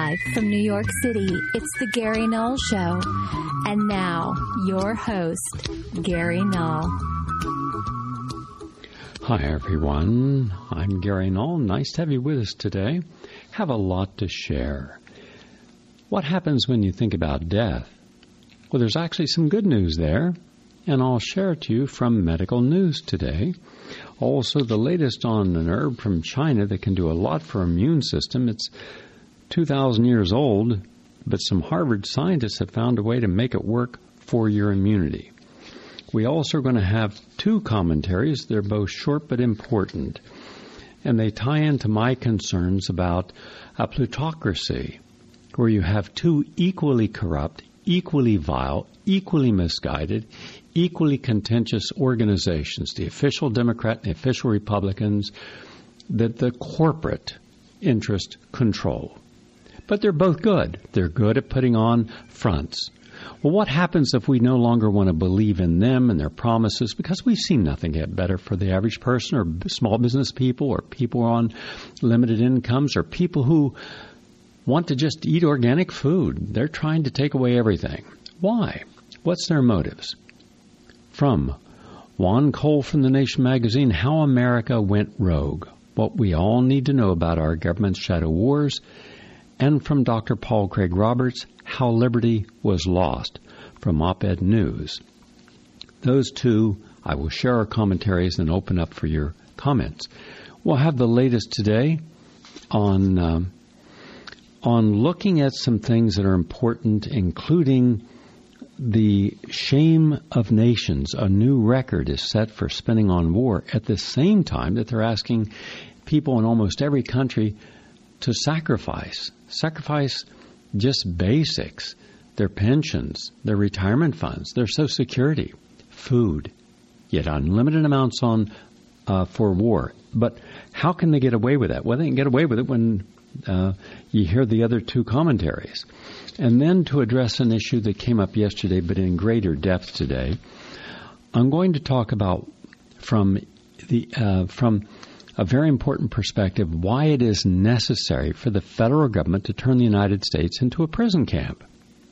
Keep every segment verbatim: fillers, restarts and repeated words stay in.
Live from New York City, it's the Gary Null Show. And now, your host, Gary Null. Hi, everyone. I'm Gary Null. Nice to have you with us today. Have a lot to share. What happens when you think about death? Well, there's actually some good news there, and I'll share it to you from Medical News today. Also, the latest on an herb from China that can do a lot for our immune system. It's two thousand years old, but some Harvard scientists have found a way to make it work for your immunity. We also are going to have two commentaries. They're both short but important, and they tie into my concerns about a plutocracy, where you have two equally corrupt, equally vile, equally misguided, equally contentious organizations, the official Democrat and the official Republicans, that the corporate interest control. But they're both good. They're good at putting on fronts. Well, what happens if we no longer want to believe in them and their promises? Because we've seen nothing get better for the average person or small business people or people on limited incomes or people who want to just eat organic food. They're trying to take away everything. Why? What's their motives? From Juan Cole from The Nation magazine, How America Went Rogue, What We All Need to Know About Our Government's Shadow Wars, and from Doctor Paul Craig Roberts, How Liberty Was Lost, from Op-Ed News. Those two, I will share our commentaries and open up for your comments. We'll have the latest today on um, on looking at some things that are important, including the shame of nations. A new record is set for spending on war at the same time that they're asking people in almost every country to sacrifice. Sacrifice just basics, their pensions, their retirement funds, their Social Security, food, yet unlimited amounts on uh, for war. But how can they get away with that? Well, they can get away with it when uh, you hear the other two commentaries. And then to address an issue that came up yesterday, but in greater depth today, I'm going to talk about from the uh, from a very important perspective why it is necessary for the federal government to turn the United States into a prison camp.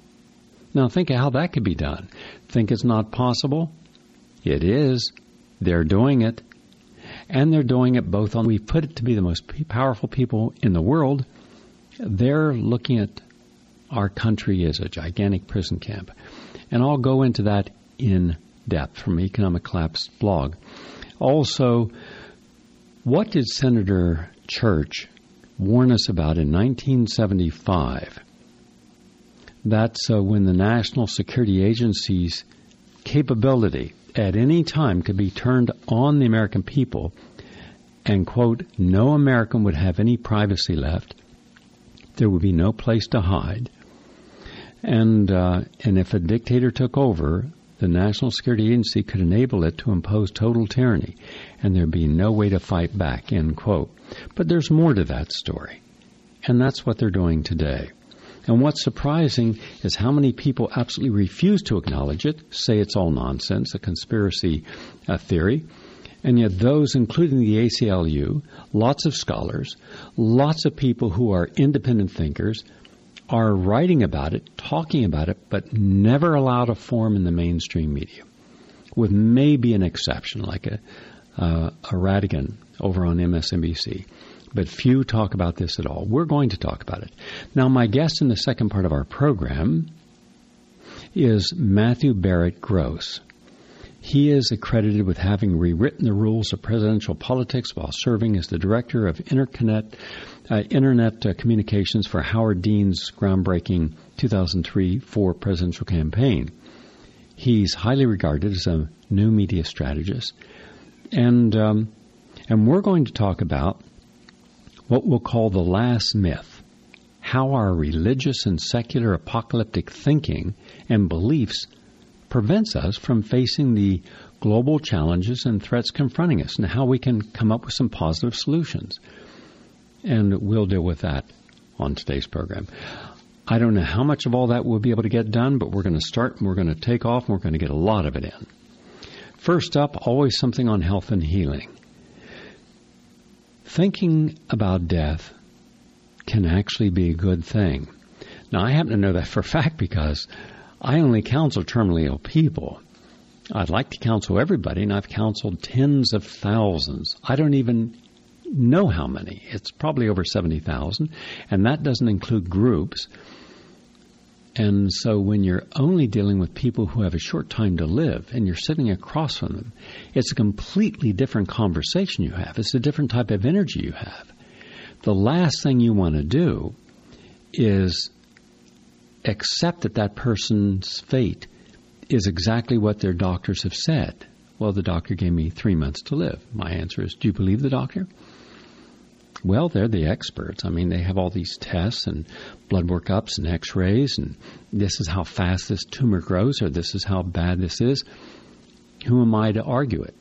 Now think of how that could be done. Think it's not possible? It is. They're doing it. And they're doing it both on, we put it to be the most powerful people in the world. They're looking at our country as a gigantic prison camp. And I'll go into that in depth from Economic Collapse blog. Also, what did Senator Church warn us about in nineteen seventy-five? That's uh, when the National Security Agency's capability at any time could be turned on the American people, and, quote, no American would have any privacy left. There would be no place to hide. And uh, and if a dictator took over, the National Security Agency could enable it to impose total tyranny, and there'd be no way to fight back, end quote. But there's more to that story, and that's what they're doing today. And what's surprising is how many people absolutely refuse to acknowledge it, say it's all nonsense, a conspiracy uh, theory, and yet those, including the A C L U, lots of scholars, lots of people who are independent thinkers, are writing about it, talking about it, but never allowed a form in the mainstream media, with maybe an exception, like a, uh, a Radigan over on M S N B C. But few talk about this at all. We're going to talk about it. Now, my guest in the second part of our program is Matthew Barrett Gross. He is accredited with having rewritten the rules of presidential politics while serving as the director of Internet, uh, Internet uh, Communications for Howard Dean's groundbreaking two thousand three four presidential campaign. He's highly regarded as a new media strategist. And, um, and we're going to talk about what we'll call the last myth, how our religious and secular apocalyptic thinking and beliefs prevents us from facing the global challenges and threats confronting us, and how we can come up with some positive solutions. And we'll deal with that on today's program. I don't know how much of all that we'll be able to get done, but we're going to start and we're going to take off and we're going to get a lot of it in. First up, always something on health and healing. Thinking about death can actually be a good thing. Now, I happen to know that for a fact because I only counsel terminally ill people. I'd like to counsel everybody, and I've counseled tens of thousands. I don't even know how many. It's probably over seventy thousand, and that doesn't include groups. And so when you're only dealing with people who have a short time to live and you're sitting across from them, it's a completely different conversation you have. It's a different type of energy you have. The last thing you want to do is accept that that person's fate is exactly what their doctors have said. Well, the doctor gave me three months to live. My answer is, do you believe the doctor? Well, they're the experts. I mean, they have all these tests and blood workups and x-rays, and this is how fast this tumor grows, or this is how bad this is. Who am I to argue it?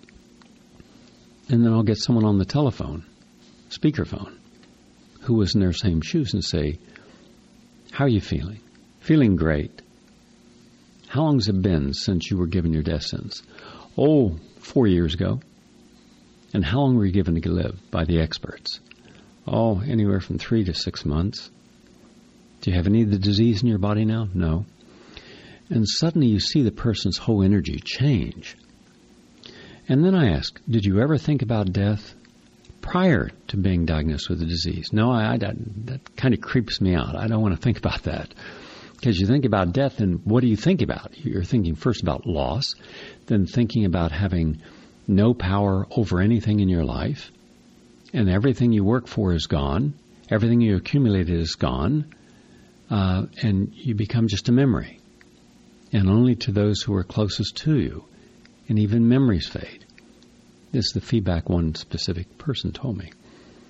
And then I'll get someone on the telephone, speakerphone, who was in their same shoes and say, how are you feeling? Feeling great. How long has it been since you were given your death sentence? Oh, four years ago. And how long were you given to live by the experts? Oh, anywhere from three to six months. Do you have any of the disease in your body now? No. And suddenly you see the person's whole energy change. And then I ask, did you ever think about death prior to being diagnosed with the disease? No, I, I, that, that kind of creeps me out. I don't want to think about that. Because you think about death, and what do you think about? You're thinking first about loss, then thinking about having no power over anything in your life, and everything you work for is gone, everything you accumulated is gone, uh, and you become just a memory. And only to those who are closest to you, and even memories fade. This is the feedback one specific person told me.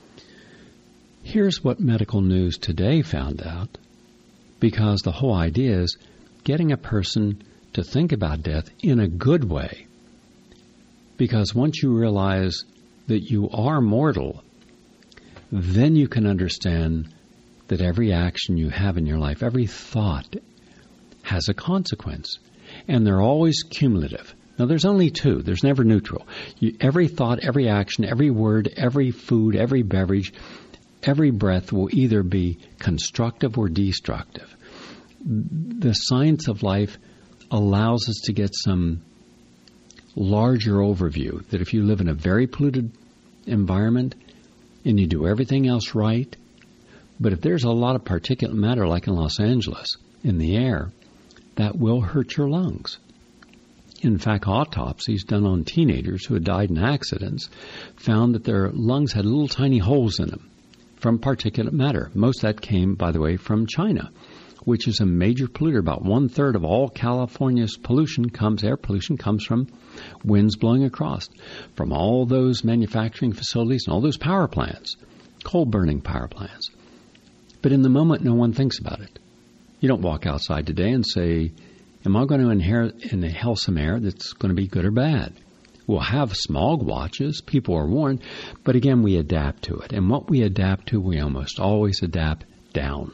Here's what Medical News Today found out. Because the whole idea is getting a person to think about death in a good way. Because once you realize that you are mortal, then you can understand that every action you have in your life, every thought, has a consequence. And they're always cumulative. Now, there's only two. There's never neutral. You, every thought, every action, every word, every food, every beverage, every breath will either be constructive or destructive. The science of life allows us to get some larger overview that if you live in a very polluted environment and you do everything else right, but if there's a lot of particulate matter like in Los Angeles in the air, that will hurt your lungs. In fact, autopsies done on teenagers who had died in accidents found that their lungs had little tiny holes in them from particulate matter. Most of that came, by the way, from China, which is a major polluter. About one-third of all California's pollution comes, air pollution comes from winds blowing across, from all those manufacturing facilities and all those power plants, coal-burning power plants. But in the moment, no one thinks about it. You don't walk outside today and say, am I going to inherit, inhale some air that's going to be good or bad? We'll have smog watches. People are warned. But again, we adapt to it. And what we adapt to, we almost always adapt down.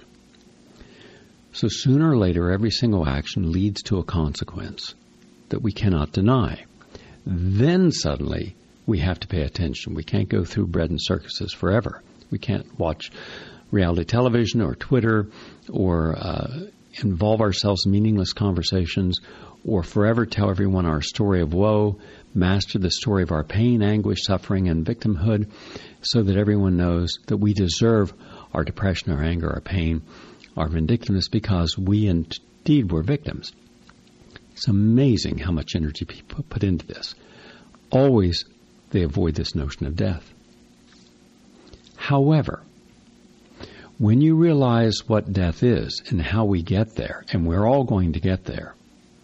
So sooner or later, every single action leads to a consequence that we cannot deny. Then suddenly, we have to pay attention. We can't go through bread and circuses forever. We can't watch reality television or Twitter or uh, involve ourselves in meaningless conversations or forever tell everyone our story of woe, master the story of our pain, anguish, suffering, and victimhood so that everyone knows that we deserve our depression, our anger, our pain, our vindictiveness because we indeed were victims. It's amazing how much energy people put into this. Always they avoid this notion of death. However, when you realize what death is and how we get there, and we're all going to get there,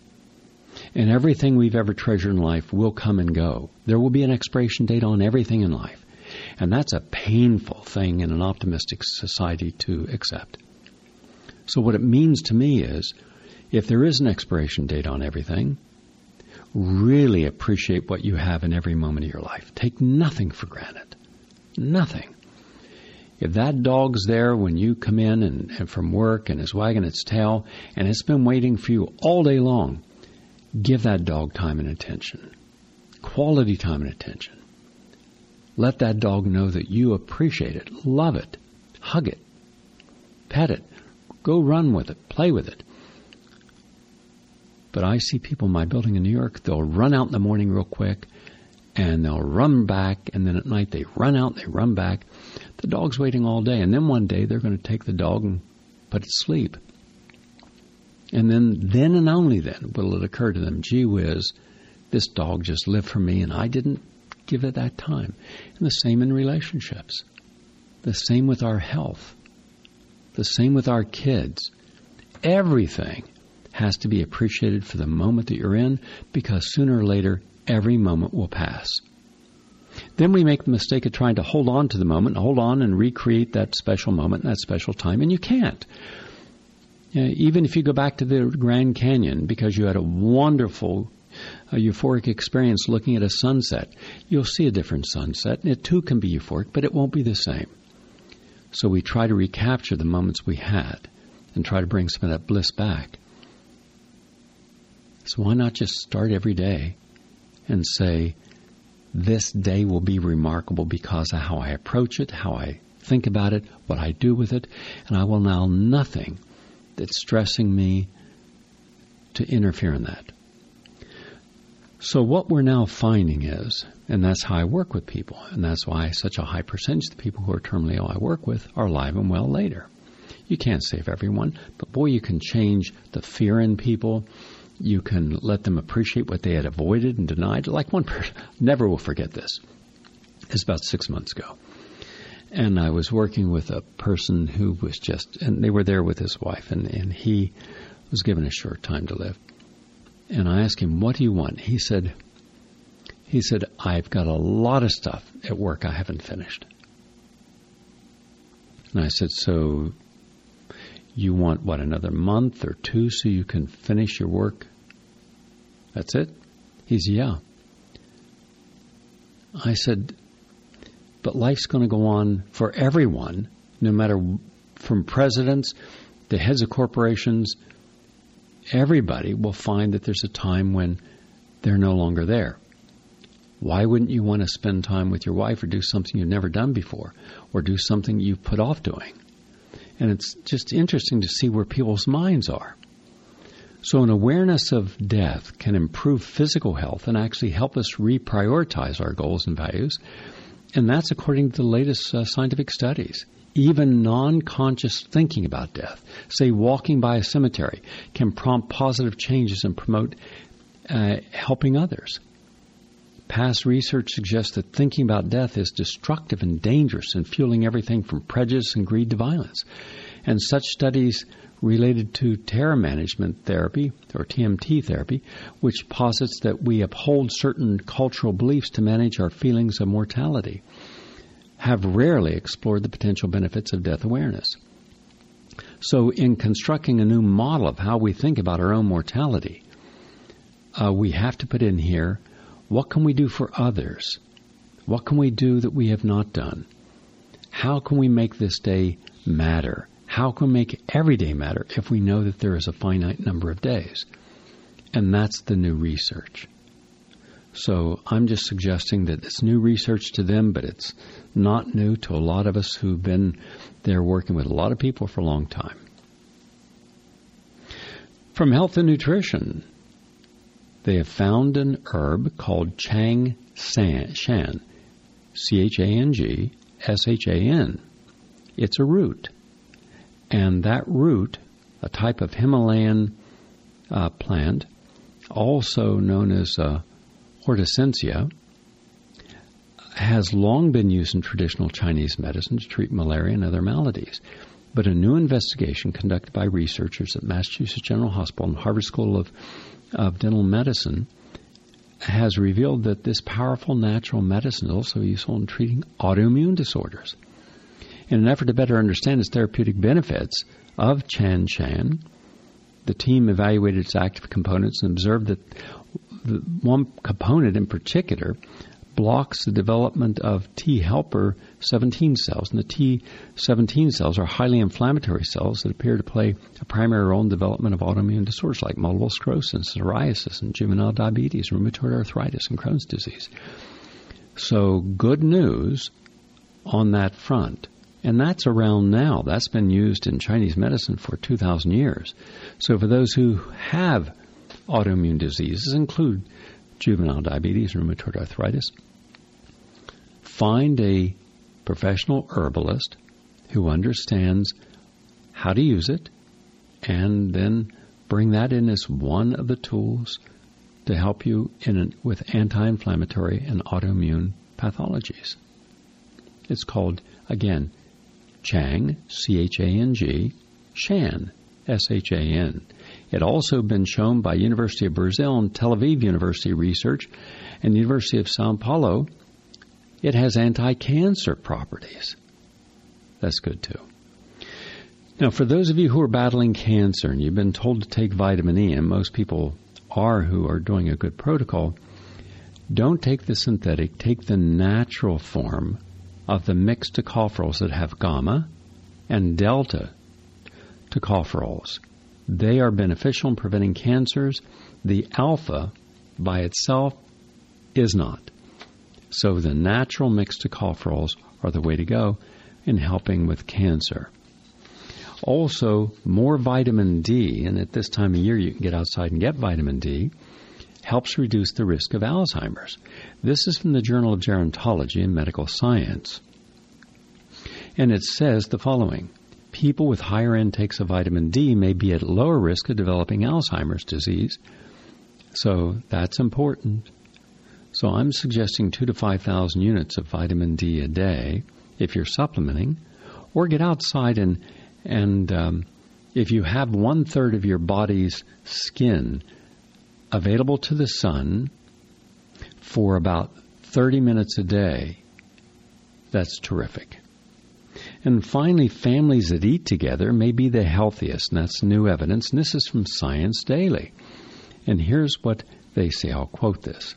and everything we've ever treasured in life will come and go. There will be an expiration date on everything in life. And that's a painful thing in an optimistic society to accept. So what it means to me is, if there is an expiration date on everything, really appreciate what you have in every moment of your life. Take nothing for granted. Nothing. If that dog's there when you come in and, and from work and is wagging its tail and it's been waiting for you all day long, give that dog time and attention. Quality time and attention. Let that dog know that you appreciate it, love it, hug it, pet it, go run with it, play with it. But I see people in my building in New York, they'll run out in the morning real quick, and they'll run back, and then at night they run out, they run back. The dog's waiting all day, and then one day they're going to take the dog and put it to sleep. And then, then and only then will it occur to them, gee whiz, this dog just lived for me, and I didn't give it that time. And the same in relationships. The same with our health. The same with our kids. Everything has to be appreciated for the moment that you're in, because sooner or later, every moment will pass. Then we make the mistake of trying to hold on to the moment, hold on and recreate that special moment, that special time, and you can't. You know, even if you go back to the Grand Canyon because you had a wonderful, uh, euphoric experience looking at a sunset, you'll see a different sunset, and it too can be euphoric, but it won't be the same. So we try to recapture the moments we had and try to bring some of that bliss back. So why not just start every day and say, this day will be remarkable because of how I approach it, how I think about it, what I do with it, and I will allow nothing that's stressing me to interfere in that. So what we're now finding is, and that's how I work with people, and that's why such a high percentage of the people who are terminally ill I work with are alive and well later. You can't save everyone, but boy, you can change the fear in people. You can let them appreciate what they had avoided and denied. Like one person, never will forget this. It's about six months ago. And I was working with a person who was just, and they were there with his wife, and, and he was given a short time to live. And I asked him, what do you want? He said, he said, I've got a lot of stuff at work I haven't finished. And I said, so you want, what, another month or two so you can finish your work? That's it? He said, yeah. I said, but life's going to go on for everyone, no matter from presidents to heads of corporations. Everybody will find that there's a time when they're no longer there. Why wouldn't you want to spend time with your wife or do something you've never done before or do something you've put off doing? And it's just interesting to see where people's minds are. So an awareness of death can improve physical health and actually help us reprioritize our goals and values. And that's according to the latest uh, scientific studies. Even non-conscious thinking about death, say walking by a cemetery, can prompt positive changes and promote uh, helping others. Past research suggests that thinking about death is destructive and dangerous and fueling everything from prejudice and greed to violence. And such studies related to terror management therapy, or T M T therapy, which posits that we uphold certain cultural beliefs to manage our feelings of mortality, have rarely explored the potential benefits of death awareness. So in constructing a new model of how we think about our own mortality, uh, we have to put in here, what can we do for others? What can we do that we have not done? How can we make this day matter? How can we make every day matter if we know that there is a finite number of days? And that's the new research. So I'm just suggesting that it's new research to them, but it's not new to a lot of us who've been there working with a lot of people for a long time. From Health and Nutrition, they have found an herb called Chang Shan, C H A N G S H A N. It's a root. And that root, a type of Himalayan uh, plant, also known as uh, Hortensia, has long been used in traditional Chinese medicine to treat malaria and other maladies. But a new investigation conducted by researchers at Massachusetts General Hospital and Harvard School of, of Dental Medicine has revealed that this powerful natural medicine is also useful in treating autoimmune disorders. In an effort to better understand its therapeutic benefits of Chan Shan, the team evaluated its active components and observed that the one component in particular blocks the development of T helper seventeen cells. And the T seventeen cells are highly inflammatory cells that appear to play a primary role in the development of autoimmune disorders like multiple sclerosis, psoriasis, and juvenile diabetes, rheumatoid arthritis, and Crohn's disease. So good news on that front. And that's around now. That's been used in Chinese medicine for two thousand years. So for those who have autoimmune diseases, include juvenile diabetes, rheumatoid arthritis, find a professional herbalist who understands how to use it, and then bring that in as one of the tools to help you in an, with anti-inflammatory and autoimmune pathologies. It's called, again, Chang, C H A N G, Shan, S H A N. It also been shown by University of Brazil and Tel Aviv University research and the University of Sao Paulo. It has anti-cancer properties. That's good too. Now, for those of you who are battling cancer and you've been told to take vitamin E, and most people are who are doing a good protocol, don't take the synthetic, take the natural form of the mixed tocopherols that have gamma and delta tocopherols. They are beneficial in preventing cancers. The alpha by itself is not. So the natural mixed tocopherols are the way to go in helping with cancer. Also, more vitamin D, and at this time of year you can get outside and get vitamin D, helps reduce the risk of Alzheimer's. This is from the Journal of Gerontology and Medical Science. And it says the following: people with higher intakes of vitamin D may be at lower risk of developing Alzheimer's disease. So that's important. So I'm suggesting two to five thousand units of vitamin D a day if you're supplementing, or get outside and and um, if you have one third of your body's skin available to the sun for about thirty minutes a day, that's terrific. And finally, families that eat together may be the healthiest, and that's new evidence. And this is from Science Daily. And here's what they say. I'll quote this.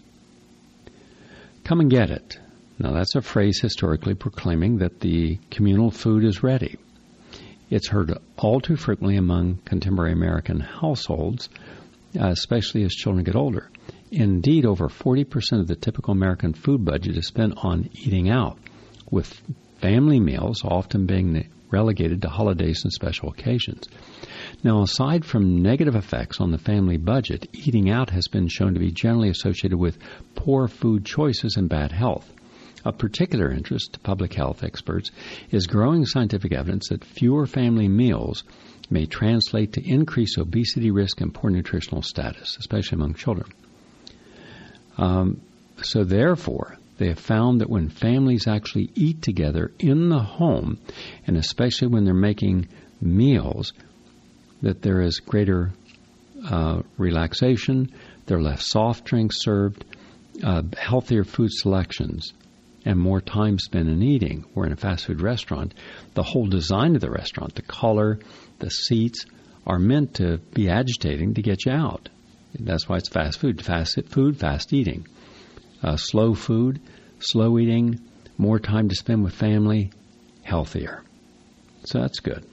Come and get it. Now, that's a phrase historically proclaiming that the communal food is ready. It's heard all too frequently among contemporary American households, uh, especially as children get older. Indeed, over forty percent of the typical American food budget is spent on eating out, with family meals often being relegated to holidays and special occasions. Now, aside from negative effects on the family budget, eating out has been shown to be generally associated with poor food choices and bad health. Of particular interest to public health experts is growing scientific evidence that fewer family meals may translate to increased obesity risk and poor nutritional status, especially among children. Um, so therefore, they have found that when families actually eat together in the home, and especially when they're making meals, that there is greater uh, relaxation, there are less soft drinks served, uh, healthier food selections, and more time spent in eating. Where in a fast food restaurant, the whole design of the restaurant, the color, the seats, are meant to be agitating to get you out. That's why it's fast food. Fast food, fast eating. Uh, slow food, slow eating, more time to spend with family, healthier. So that's good.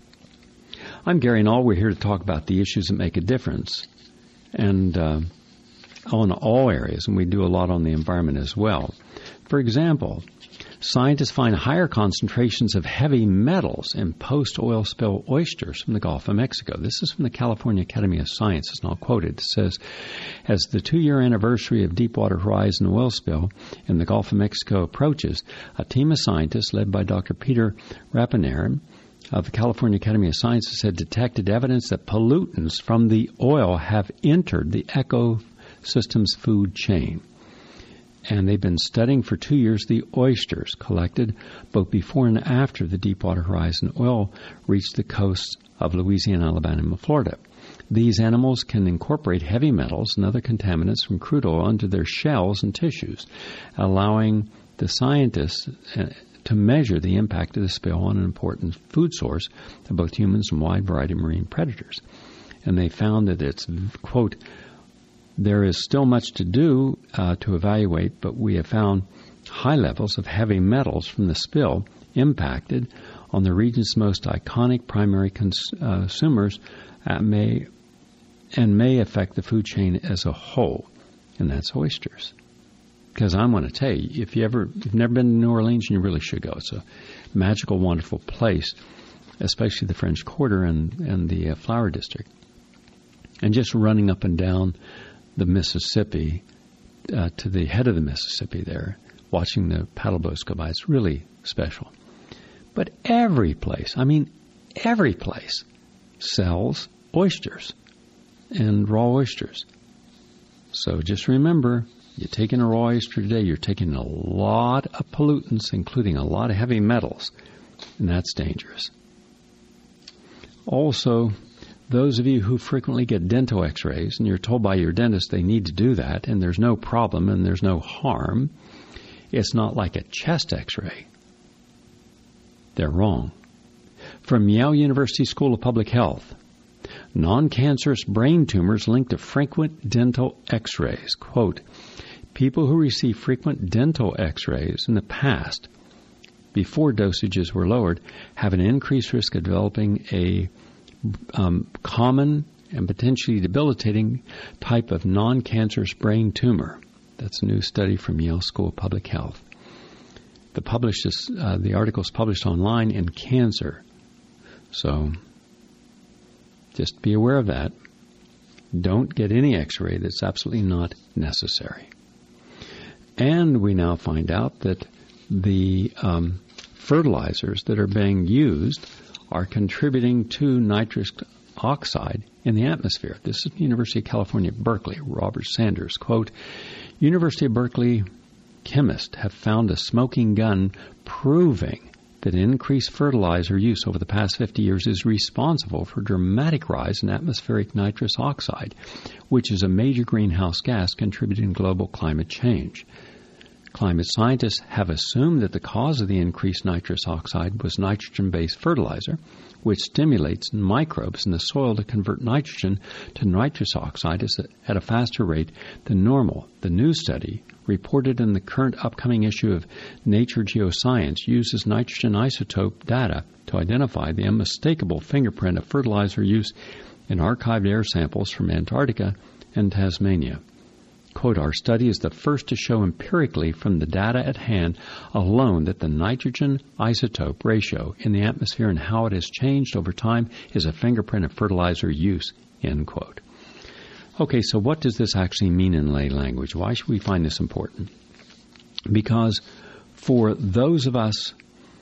I'm Gary Null. We're here to talk about the issues that make a difference, and uh, on all areas, and we do a lot on the environment as well. For example, scientists find higher concentrations of heavy metals in post-oil spill oysters from the Gulf of Mexico. This is from the California Academy of Sciences, and I'll quote it. It says, as the two-year anniversary of Deepwater Horizon oil spill in the Gulf of Mexico approaches, a team of scientists led by Doctor Peter Rapanaran of the California Academy of Sciences had detected evidence that pollutants from the oil have entered the ecosystem's food chain. And they've been studying for two years the oysters collected both before and after the Deepwater Horizon oil reached the coasts of Louisiana, Alabama, and Florida. These animals can incorporate heavy metals and other contaminants from crude oil into their shells and tissues, allowing the scientists to measure the impact of the spill on an important food source to both humans and a wide variety of marine predators. And they found that it's, quote, there is still much to do uh, to evaluate, but we have found high levels of heavy metals from the spill impacted on the region's most iconic primary cons- uh, consumers uh, may and may affect the food chain as a whole, and that's oysters. Because I want to tell you, if you ever, if you've never been to New Orleans, you really should go. It's a magical, wonderful place, especially the French Quarter and, and the uh, Flower District. And just running up and down the Mississippi uh, to the head of the Mississippi there, watching the paddle boats go by, it's really special. But every place, I mean every place, sells oysters and raw oysters. So just remember, you take in a raw oyster today, you're taking a lot of pollutants, including a lot of heavy metals, and that's dangerous. Also, those of you who frequently get dental x-rays, and you're told by your dentist they need to do that, and there's no problem and there's no harm, it's not like a chest x-ray. They're wrong. From Yale University School of Public Health, non-cancerous brain tumors linked to frequent dental x-rays. Quote, people who receive frequent dental x-rays in the past, before dosages were lowered, have an increased risk of developing a um, common and potentially debilitating type of non-cancerous brain tumor. That's a new study from Yale School of Public Health. The, published is, uh, the article is published online in Cancer. So just be aware of that. Don't get any x-ray that's absolutely not necessary. And we now find out that the um, fertilizers that are being used are contributing to nitrous oxide in the atmosphere. This is the University of California, Berkeley. Robert Sanders, quote, University of Berkeley chemists have found a smoking gun proving that increased fertilizer use over the past fifty years is responsible for a dramatic rise in atmospheric nitrous oxide, which is a major greenhouse gas contributing to global climate change. Climate scientists have assumed that the cause of the increased nitrous oxide was nitrogen-based fertilizer, which stimulates microbes in the soil to convert nitrogen to nitrous oxide at a faster rate than normal. The new study, reported in the current upcoming issue of Nature Geoscience, uses nitrogen isotope data to identify the unmistakable fingerprint of fertilizer use in archived air samples from Antarctica and Tasmania. Quote, our study is the first to show empirically from the data at hand alone that the nitrogen isotope ratio in the atmosphere and how it has changed over time is a fingerprint of fertilizer use, end quote. Okay, so what does this actually mean in lay language? Why should we find this important? Because for those of us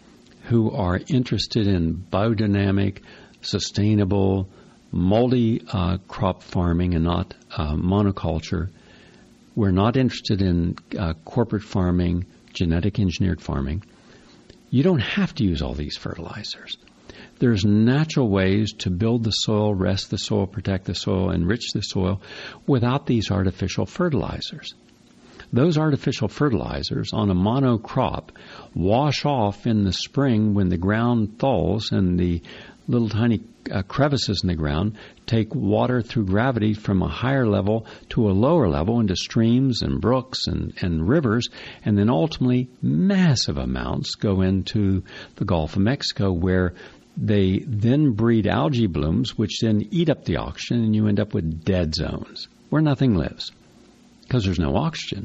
who are interested in biodynamic, sustainable, multi-crop uh, farming and not uh, monoculture, we're not interested in uh, corporate farming, genetic engineered farming. You don't have to use all these fertilizers. There's natural ways to build the soil, rest the soil, protect the soil, enrich the soil without these artificial fertilizers. Those artificial fertilizers on a monocrop wash off in the spring when the ground thaws and the little tiny uh, crevices in the ground take water through gravity from a higher level to a lower level into streams and brooks and, and rivers, and then ultimately massive amounts go into the Gulf of Mexico, where they then breed algae blooms, which then eat up the oxygen, and you end up with dead zones where nothing lives because there's no oxygen.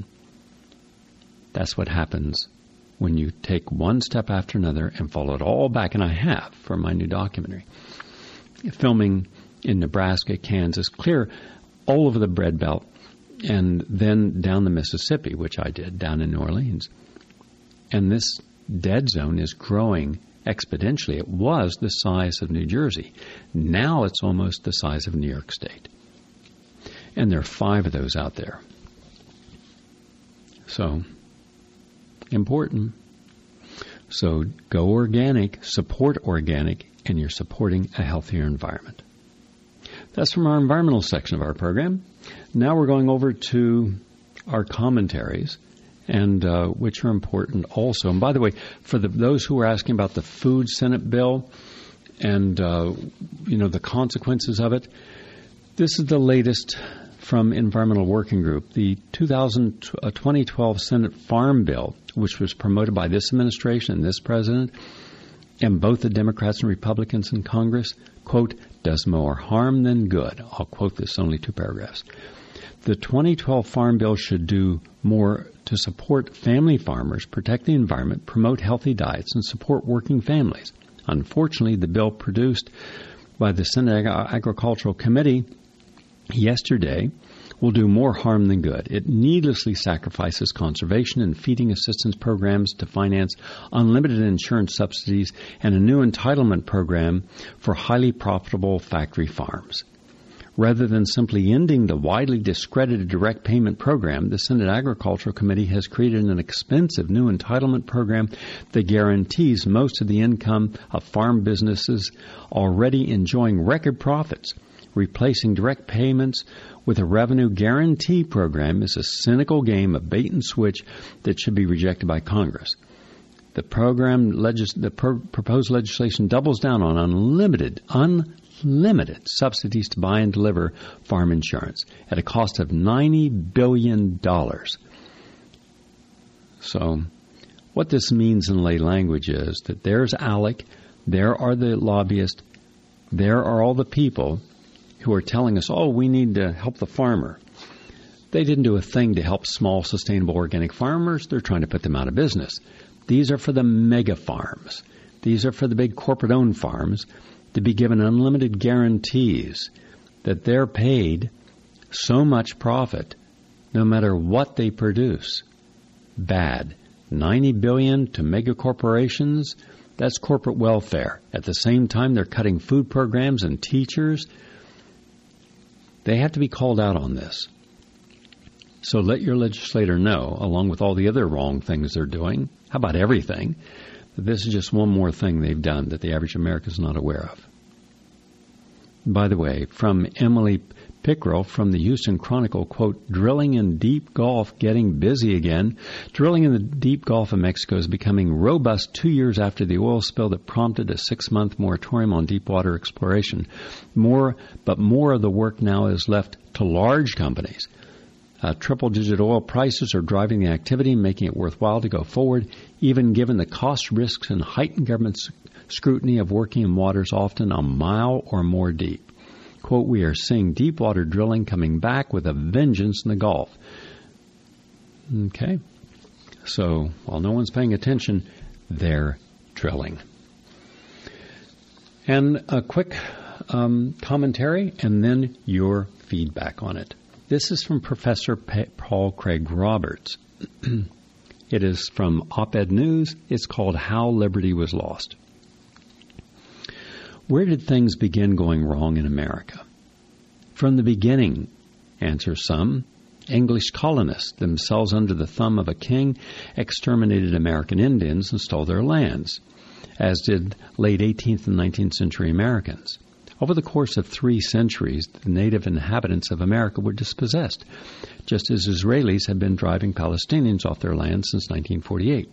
That's what happens when you take one step after another and follow it all back, and I have for my new documentary. Filming in Nebraska, Kansas, clear all over the bread belt, and then down the Mississippi, which I did down in New Orleans. And this dead zone is growing exponentially. It was the size of New Jersey. Now it's almost the size of New York State. And there are five of those out there. So, important. So go organic, support organic, and you're supporting a healthier environment. That's from our environmental section of our program. Now we're going over to our commentaries, and uh, which are important also. And by the way, for the, those who are asking about the Food Senate bill and uh, you know the consequences of it, this is the latest from Environmental Working Group, the twenty twelve Senate Farm Bill, which was promoted by this administration and this president, and both the Democrats and Republicans in Congress, quote, does more harm than good. I'll quote this, only two paragraphs. The twenty twelve Farm Bill should do more to support family farmers, protect the environment, promote healthy diets, and support working families. Unfortunately, the bill produced by the Senate Agricultural Committee yesterday will do more harm than good. It needlessly sacrifices conservation and feeding assistance programs to finance unlimited insurance subsidies and a new entitlement program for highly profitable factory farms. Rather than simply ending the widely discredited direct payment program, the Senate Agricultural Committee has created an expensive new entitlement program that guarantees most of the income of farm businesses already enjoying record profits. Replacing direct payments with a revenue guarantee program is a cynical game of bait and switch that should be rejected by Congress. The program, legis- the pro- proposed legislation doubles down on unlimited, unlimited subsidies to buy and deliver farm insurance at a cost of ninety billion dollars. So what this means in lay language is that there's ALEC, there are the lobbyists, there are all the people who are telling us, oh, we need to help the farmer. They didn't do a thing to help small, sustainable organic farmers. They're trying to put them out of business. These are for the mega farms. These are for the big corporate-owned farms to be given unlimited guarantees that they're paid so much profit no matter what they produce. Bad. ninety billion dollars to mega corporations, that's corporate welfare. At the same time, they're cutting food programs and teachers. They have to be called out on this. So let your legislator know, along with all the other wrong things they're doing, how about everything, that this is just one more thing they've done that the average American is not aware of. By the way, from Emily Pickrell from the Houston Chronicle, quote, drilling in deep Gulf getting busy again. Drilling in the deep Gulf of Mexico is becoming robust two years after the oil spill that prompted a six-month moratorium on deep water exploration. More, but more of the work now is left to large companies. Uh, triple-digit oil prices are driving the activity, making it worthwhile to go forward, even given the cost, risks, and heightened government scrutiny of working in waters often a mile or more deep. Quote, we are seeing deep water drilling coming back with a vengeance in the Gulf. Okay. So while no one's paying attention, they're drilling. And a quick um, commentary and then your feedback on it. This is from Professor P- Paul Craig Roberts. It is from Op-Ed News. It's called How Liberty Was Lost. Where did things begin going wrong in America? From the beginning, answer some. English colonists, themselves under the thumb of a king, exterminated American Indians and stole their lands, as did late eighteenth and nineteenth century Americans. Over the course of three centuries, the native inhabitants of America were dispossessed, just as Israelis had been driving Palestinians off their land since nineteen forty-eight.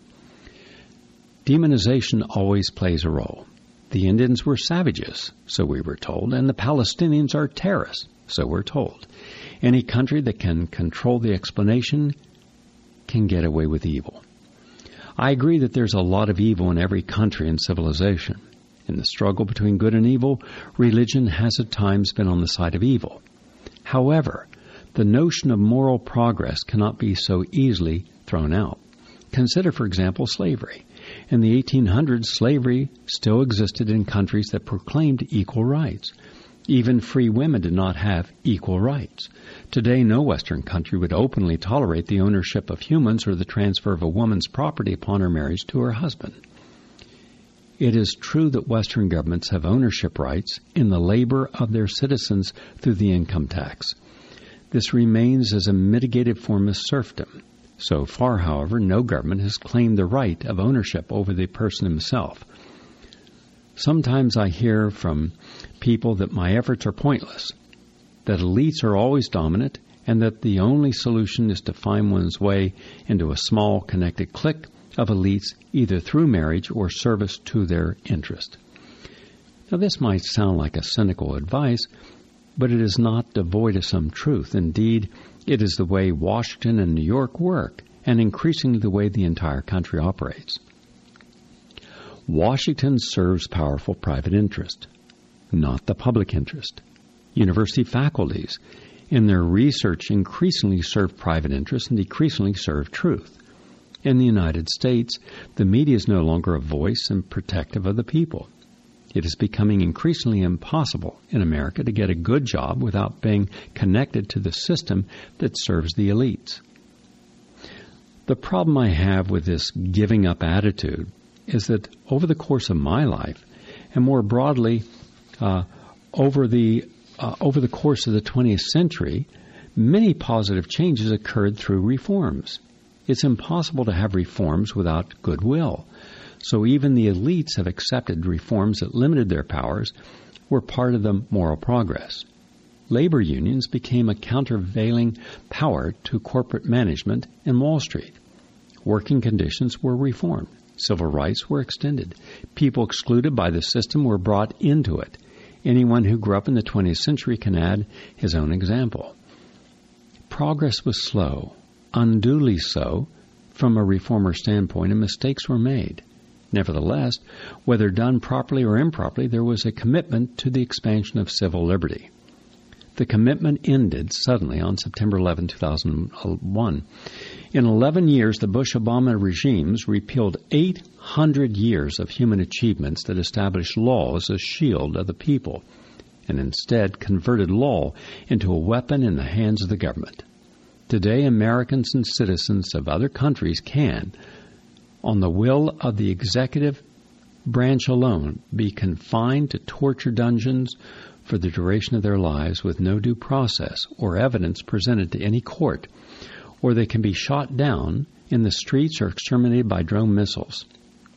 Demonization always plays a role. The Indians were savages, so we were told, and the Palestinians are terrorists, so we're told. Any country that can control the explanation can get away with evil. I agree that there's a lot of evil in every country and civilization. In the struggle between good and evil, religion has at times been on the side of evil. However, the notion of moral progress cannot be so easily thrown out. Consider, for example, slavery. In the eighteen hundreds, slavery still existed in countries that proclaimed equal rights. Even free women did not have equal rights. Today, no Western country would openly tolerate the ownership of humans or the transfer of a woman's property upon her marriage to her husband. It is true that Western governments have ownership rights in the labor of their citizens through the income tax. This remains as a mitigated form of serfdom. So far, however, no government has claimed the right of ownership over the person himself. Sometimes I hear from people that my efforts are pointless, that elites are always dominant, and that the only solution is to find one's way into a small, connected clique of elites, either through marriage or service to their interest. Now, this might sound like a cynical advice, but it is not devoid of some truth. Indeed, it is the way Washington and New York work, and increasingly the way the entire country operates. Washington serves powerful private interest, not the public interest. University faculties in their research increasingly serve private interests and decreasingly serve truth. In the United States, the media is no longer a voice and protective of the people. It is becoming increasingly impossible in America to get a good job without being connected to the system that serves the elites. The problem I have with this giving up attitude is that over the course of my life, and more broadly, uh, over the uh, over the course of the twentieth century, many positive changes occurred through reforms. It's impossible to have reforms without goodwill. So even the elites have accepted reforms that limited their powers were part of the moral progress. Labor unions became a countervailing power to corporate management in Wall Street. Working conditions were reformed. Civil rights were extended. People excluded by the system were brought into it. Anyone who grew up in the twentieth century can add his own example. Progress was slow, unduly so, from a reformer standpoint, and mistakes were made. Nevertheless, whether done properly or improperly, there was a commitment to the expansion of civil liberty. The commitment ended suddenly on September eleventh, two thousand one. In eleven years, the Bush-Obama regimes repealed eight hundred years of human achievements that established law as a shield of the people, and instead converted law into a weapon in the hands of the government. Today, Americans and citizens of other countries can, on the will of the executive branch alone, be confined to torture dungeons for the duration of their lives with no due process or evidence presented to any court, or they can be shot down in the streets or exterminated by drone missiles.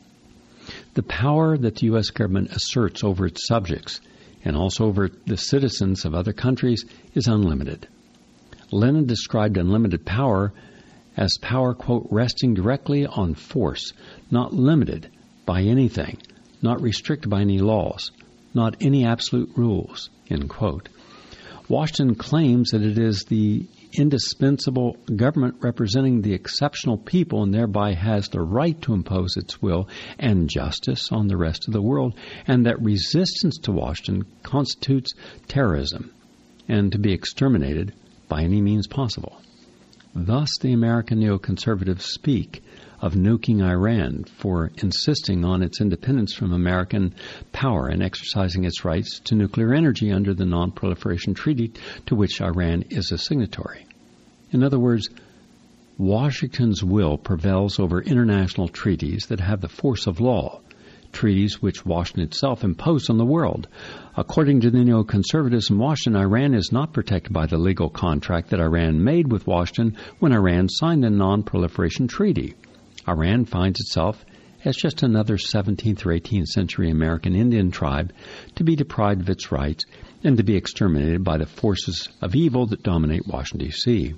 The power that the U S government asserts over its subjects and also over the citizens of other countries is unlimited. Lenin described unlimited power as power, quote, resting directly on force, not limited by anything, not restricted by any laws, not any absolute rules, end quote. Washington claims that it is the indispensable government representing the exceptional people and thereby has the right to impose its will and justice on the rest of the world, and that resistance to Washington constitutes terrorism and to be exterminated by any means possible. Thus, the American neoconservatives speak of nuking Iran for insisting on its independence from American power and exercising its rights to nuclear energy under the Non-Proliferation Treaty to which Iran is a signatory. In other words, Washington's will prevails over international treaties that have the force of law, treaties which Washington itself imposed on the world. According to the neoconservatives in Washington, Iran is not protected by the legal contract that Iran made with Washington when Iran signed the Non-Proliferation Treaty. Iran finds itself as just another seventeenth or eighteenth century American Indian tribe to be deprived of its rights and to be exterminated by the forces of evil that dominate Washington, D C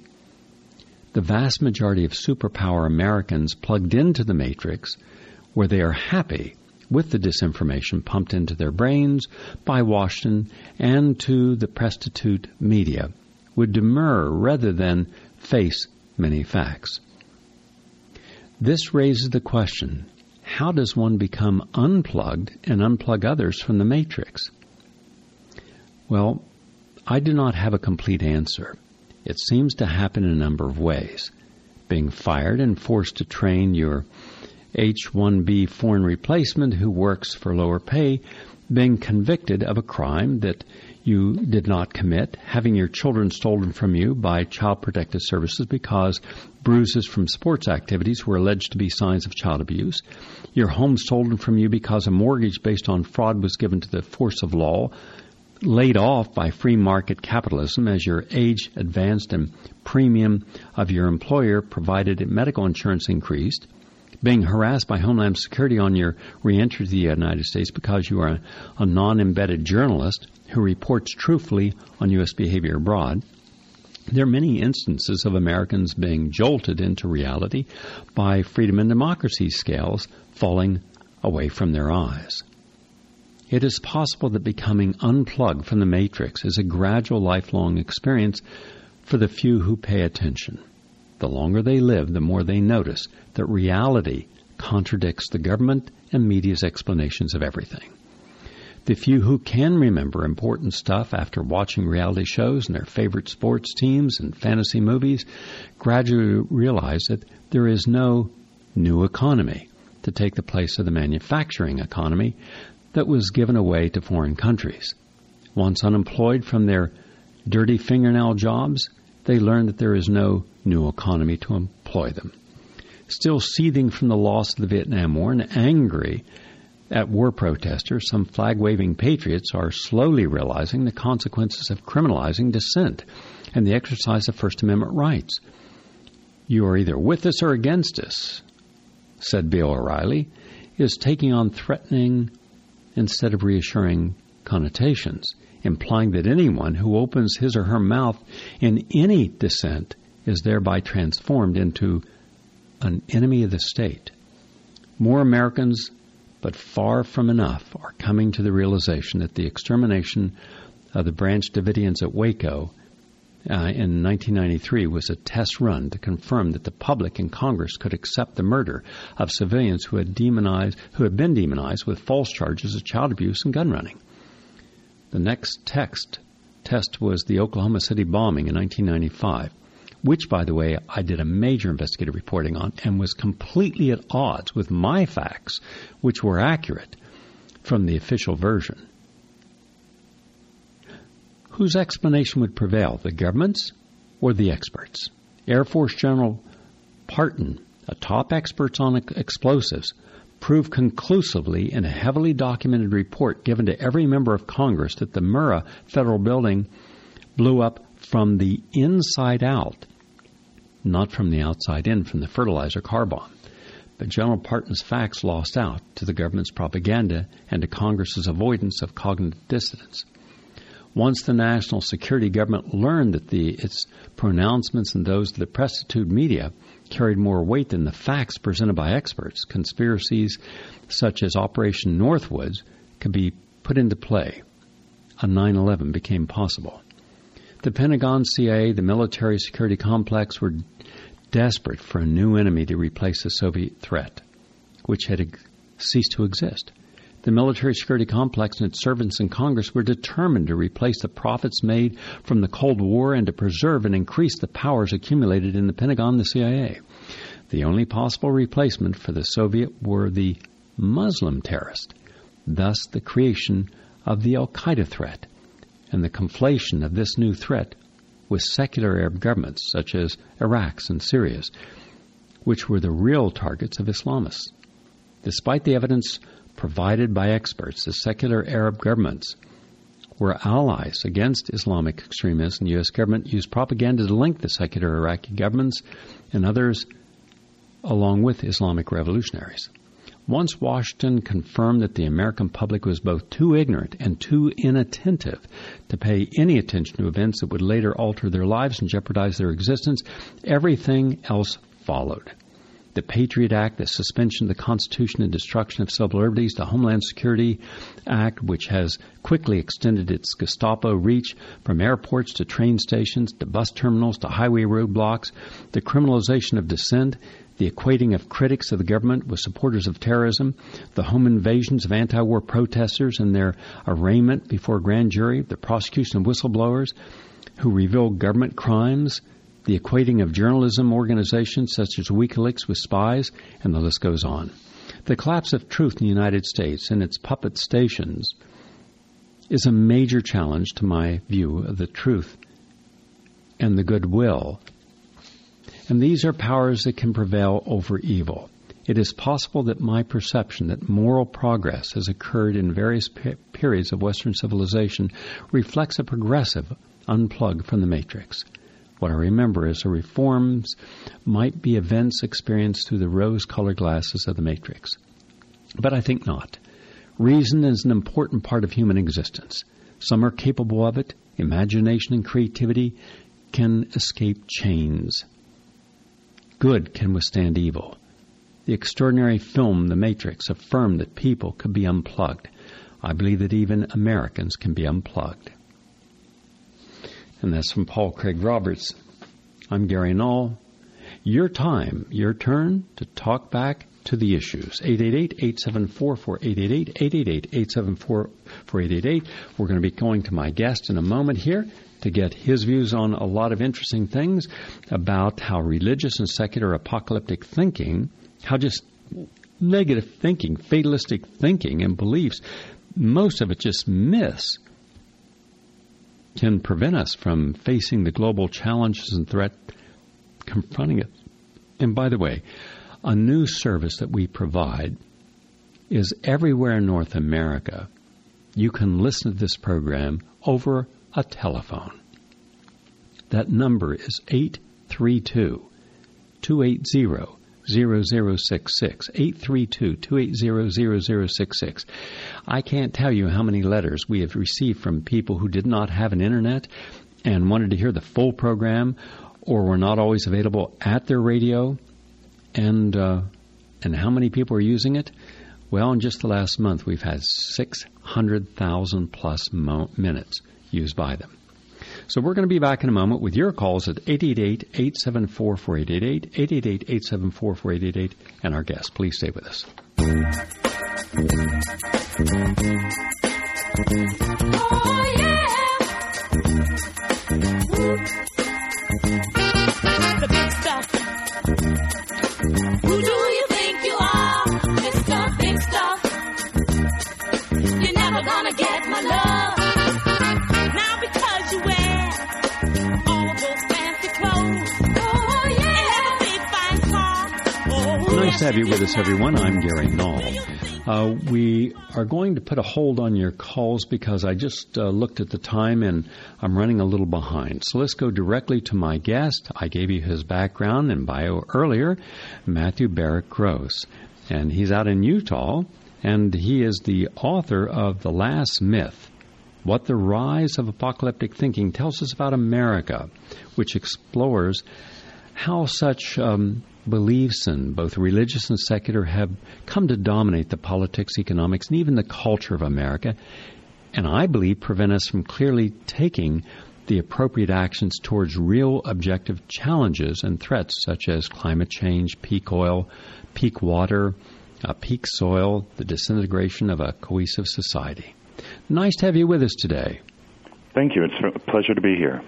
The vast majority of superpower Americans plugged into the matrix, where they are happy with the disinformation pumped into their brains by Washington and to the prostitute media, would demur rather than face many facts. This raises the question, how does one become unplugged and unplug others from the matrix? Well, I do not have a complete answer. It seems to happen in a number of ways. Being fired and forced to train your H one B foreign replacement who works for lower pay, being convicted of a crime that you did not commit, having your children stolen from you by Child Protective Services because bruises from sports activities were alleged to be signs of child abuse, your home stolen from you because a mortgage based on fraud was given to the force of law, laid off by free market capitalism as your age advanced and premium of your employer provided medical insurance increased, being harassed by Homeland Security on your reentry to the United States because you are a, a non-embedded journalist who reports truthfully on U S behavior abroad. There are many instances of Americans being jolted into reality by freedom and democracy scales falling away from their eyes. It is possible that becoming unplugged from the matrix is a gradual, lifelong experience for the few who pay attention. The longer they live, the more they notice that reality contradicts the government and media's explanations of everything. The few who can remember important stuff after watching reality shows and their favorite sports teams and fantasy movies gradually realize that there is no new economy to take the place of the manufacturing economy that was given away to foreign countries. Once unemployed from their dirty fingernail jobs, they learn that there is no new economy to employ them. Still seething from the loss of the Vietnam War and angry at war protesters, some flag-waving patriots are slowly realizing the consequences of criminalizing dissent and the exercise of First Amendment rights. "You are either with us or against us," said Bill O'Reilly, is taking on threatening instead of reassuring connotations, implying that anyone who opens his or her mouth in any dissent is thereby transformed into an enemy of the state. More Americans, but far from enough, are coming to the realization that the extermination of the Branch Davidians at Waco uh, in nineteen ninety-three was a test run to confirm that the public and Congress could accept the murder of civilians who had demonized, who had been demonized with false charges of child abuse and gun running. The next text test was the Oklahoma City bombing in nineteen ninety-five, which, by the way, I did a major investigative reporting on and was completely at odds with my facts, which were accurate from the official version. Whose explanation would prevail, the government's or the experts? Air Force General Parton, a top expert on explosives, proved conclusively in a heavily documented report given to every member of Congress that the Murrah Federal Building blew up from the inside out, not from the outside in from the fertilizer car bomb. But General Parton's facts lost out to the government's propaganda and to Congress's avoidance of cognitive dissonance. Once the national security government learned that the, its pronouncements and those of the prostitute media carried more weight than the facts presented by experts, conspiracies such as Operation Northwoods could be put into play. A nine eleven became possible. The Pentagon, C I A, the military security complex were desperate for a new enemy to replace the Soviet threat, which had ex- ceased to exist. The military security complex and its servants in Congress were determined to replace the profits made from the Cold War and to preserve and increase the powers accumulated in the Pentagon and the C I A. The only possible replacement for the Soviet were the Muslim terrorists, thus the creation of the Al-Qaeda threat and the conflation of this new threat with secular Arab governments such as Iraq's and Syria's, which were the real targets of Islamists. Despite the evidence provided by experts, the secular Arab governments were allies against Islamic extremists, and the U S government used propaganda to link the secular Iraqi governments and others along with Islamic revolutionaries. Once Washington confirmed that the American public was both too ignorant and too inattentive to pay any attention to events that would later alter their lives and jeopardize their existence, everything else followed. The Patriot Act, the suspension of the Constitution and destruction of civil liberties, the Homeland Security Act, which has quickly extended its Gestapo reach from airports to train stations to bus terminals to highway roadblocks, the criminalization of dissent, the equating of critics of the government with supporters of terrorism, the home invasions of anti-war protesters and their arraignment before a grand jury, the prosecution of whistleblowers who reveal government crimes, the equating of journalism organizations such as WikiLeaks with spies, and the list goes on. The collapse of truth in the United States and its puppet stations is a major challenge to my view of the truth and the goodwill. And these are powers that can prevail over evil. It is possible that my perception that moral progress has occurred in various pe- periods of Western civilization reflects a progressive unplug from the matrix. What I remember is the reforms might be events experienced through the rose-colored glasses of the matrix. But I think not. Reason is an important part of human existence. Some are capable of it. Imagination and creativity can escape chains. Good can withstand evil. The extraordinary film, The Matrix, affirmed that people could be unplugged. I believe that even Americans can be unplugged. And that's from Paul Craig Roberts. I'm Gary Null. your time, your turn to talk back to the issues. eight eight eight, eight seven four, four eight eight eight, eight eight eight, eight seven four, four eight eight eight. We're going to be going to my guest in a moment here to get his views on a lot of interesting things about how religious and secular apocalyptic thinking, how just negative thinking, fatalistic thinking and beliefs, most of it just myths, can prevent us from facing the global challenges and threat confronting it. And by the way, a new service that we provide is everywhere in North America. You can listen to this program over a telephone. That number is eight three two, two eight zero, zero zero six six, eight three two, two eight zero, zero zero six six. I can't tell you how many letters we have received from people who did not have an internet and wanted to hear the full program or were not always available at their radio. And uh, and how many people are using it? Well, in just the last month, we've had six hundred thousand plus mo- minutes used by them. So we're going to be back in a moment with your calls at eight eight eight, eight seven four, four eight eight eight, eight eight eight, eight seven four, four eight eight eight, and our guest. Please stay with us. Oh, yeah. The big stuff. Who do you think you are, Mister Big Stuff? You're never gonna get my love. Now because you wear all those fancy clothes. Oh, yeah. And have a big fine car. Oh, Nice yes, to have you you with us, do. everyone. I'm Gary Null. Uh, we are going to put a hold on your calls because I just uh, looked at the time and I'm running a little behind. So let's go directly to my guest. I gave you his background and bio earlier, Matthew Barrett Gross. And he's out in Utah, and he is the author of The Last Myth, What the Rise of Apocalyptic Thinking Tells Us About America, which explores how such um, beliefs, in both religious and secular, have come to dominate the politics, economics, and even the culture of America, and I believe prevent us from clearly taking the appropriate actions towards real objective challenges and threats such as climate change, peak oil, peak water, uh, peak soil, the disintegration of a cohesive society. Nice to have you with us today. Thank you. It's a pleasure to be here.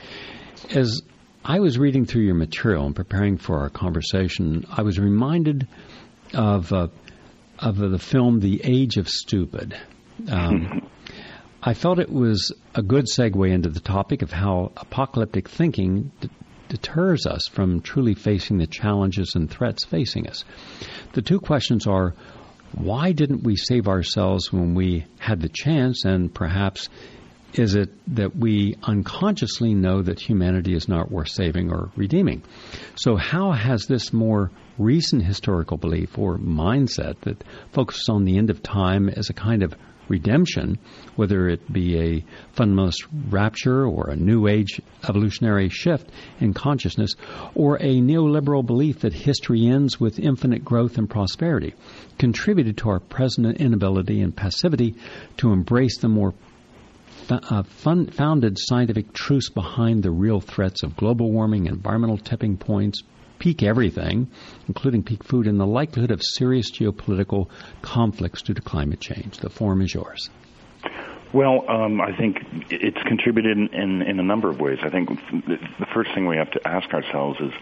As I was reading through your material and preparing for our conversation, I was reminded of uh, of the film The Age of Stupid. Um, I felt it was a good segue into the topic of how apocalyptic thinking d- deters us from truly facing the challenges and threats facing us. The two questions are, why didn't we save ourselves when we had the chance, and perhaps is it that we unconsciously know that humanity is not worth saving or redeeming? So how has this more recent historical belief or mindset that focuses on the end of time as a kind of redemption, whether it be a fundamentalist rapture or a new age evolutionary shift in consciousness, or a neoliberal belief that history ends with infinite growth and prosperity, contributed to our present inability and passivity to embrace the more Uh, fun, founded scientific truths behind the real threats of global warming, environmental tipping points, peak everything, including peak food, and the likelihood of serious geopolitical conflicts due to climate change. The forum is yours. Well, um, I think it's contributed in, in, in a number of ways. I think the first thing we have to ask ourselves is,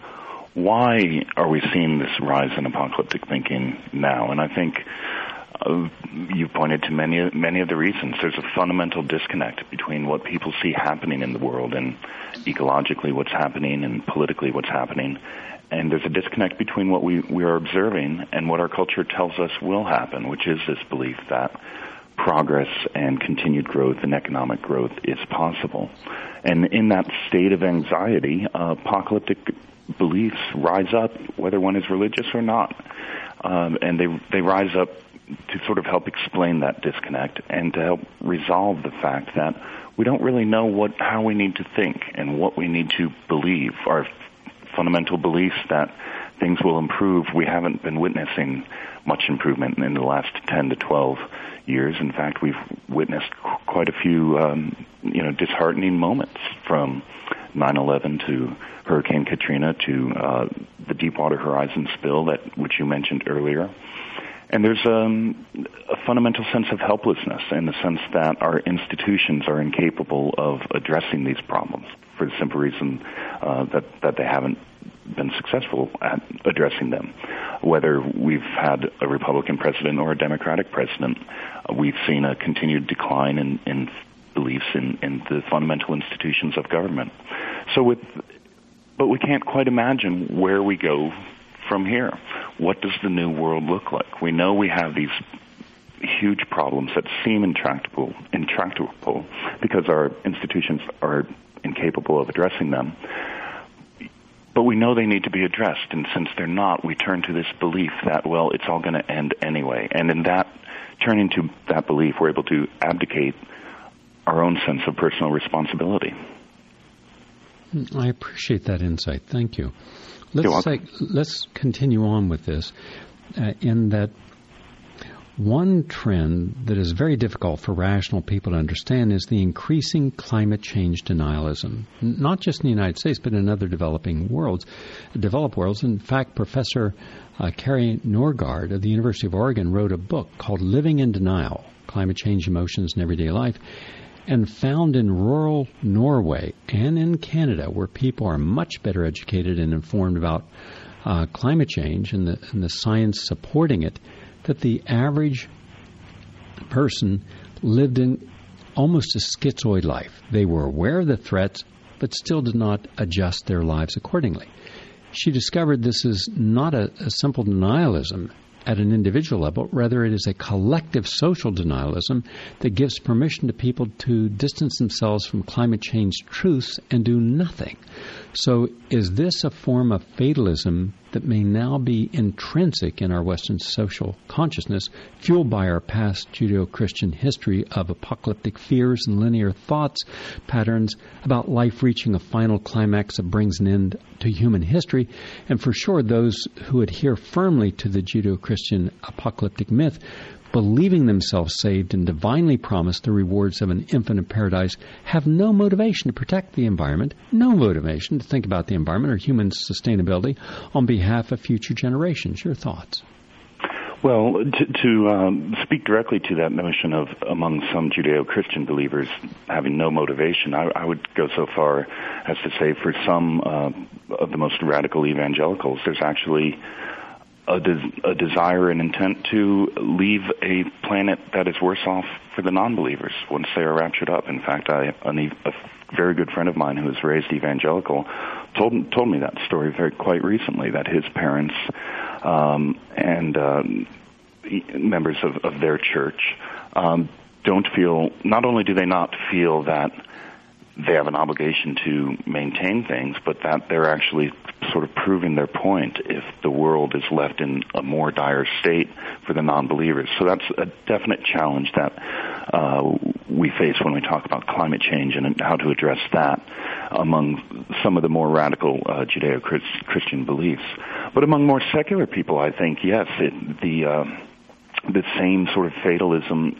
why are we seeing this rise in apocalyptic thinking now? And I think Uh, you pointed to many many of the reasons. There's a fundamental disconnect between what people see happening in the world and ecologically what's happening and politically what's happening. And there's a disconnect between what we, we are observing and what our culture tells us will happen, which is this belief that progress and continued growth and economic growth is possible. And in that state of anxiety, uh, apocalyptic beliefs rise up, whether one is religious or not. Um, and they they rise up to sort of help explain that disconnect and to help resolve the fact that we don't really know what how we need to think and what we need to believe. Our fundamental beliefs that things will improve, we haven't been witnessing much improvement in the last ten to twelve years. In fact, we've witnessed quite a few um, you know, disheartening moments, from nine eleven to Hurricane Katrina to uh, the Deepwater Horizon spill, that which you mentioned earlier. And there's um, a fundamental sense of helplessness in the sense that our institutions are incapable of addressing these problems for the simple reason uh, that, that they haven't been successful at addressing them. Whether we've had a Republican president or a Democratic president, uh, we've seen a continued decline in, in beliefs in, in the fundamental institutions of government. So with, but we can't quite imagine where we go from here. What does the new world look like? We know we have these huge problems that seem intractable, intractable because our institutions are incapable of addressing them. But we know they need to be addressed, and since they're not, we turn to this belief that, well, it's all going to end anyway. And in that, turning to that belief, we're able to abdicate our own sense of personal responsibility. I appreciate that insight. Thank you. Let's say, let's continue on with this uh, in that one trend that is very difficult for rational people to understand is the increasing climate change denialism, not just in the United States, but in other developing worlds, developed worlds. In fact, Professor uh, Kari Norgaard of the University of Oregon wrote a book called Living in Denial, Climate Change, Emotions, and Everyday Life, and found in rural Norway and in Canada, where people are much better educated and informed about uh, climate change and the, and the science supporting it, that the average person lived in almost a schizoid life. They were aware of the threats, but still did not adjust their lives accordingly. She discovered this is not a, a simple denialism at an individual level. Rather, it is a collective social denialism that gives permission to people to distance themselves from climate change truths and do nothing. So is this a form of fatalism that may now be intrinsic in our Western social consciousness, fueled by our past Judeo-Christian history of apocalyptic fears and linear thoughts patterns about life reaching a final climax that brings an end to human history? And for sure, those who adhere firmly to the Judeo-Christian apocalyptic myth, believing themselves saved and divinely promised the rewards of an infinite paradise, have no motivation to protect the environment, no motivation to think about the environment or human sustainability on behalf of future generations. Your thoughts? Well, to, to um, speak directly to that notion of among some Judeo-Christian believers having no motivation, I, I would go so far as to say for some uh, of the most radical evangelicals, there's actually A, des- a desire and intent to leave a planet that is worse off for the non-believers once they are raptured up. In fact, I, an, a very good friend of mine who was raised evangelical told told me that story very quite recently, that his parents um, and um, members of, of their church um, don't feel, not only do they not feel that they have an obligation to maintain things, but that they're actually sort of proving their point if the world is left in a more dire state for the non-believers. So that's a definite challenge that uh, we face when we talk about climate change and how to address that among some of the more radical uh, Judeo-Christian beliefs. But among more secular people, I think, yes, it, the uh, the same sort of fatalism